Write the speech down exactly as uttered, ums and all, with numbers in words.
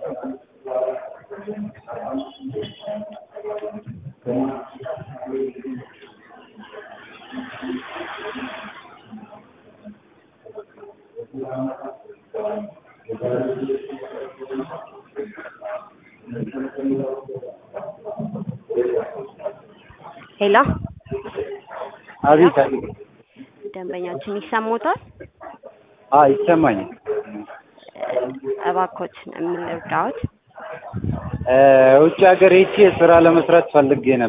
ሄሎ አቤት አቤት ደንበኛችን ይሰሙታል? አዎ ይሰማኛል። እባክዎት ምን ልርዳዎት? ውጭ ሀገር ሄጄ ስራ ለመስራት ፈልጌ ነበር።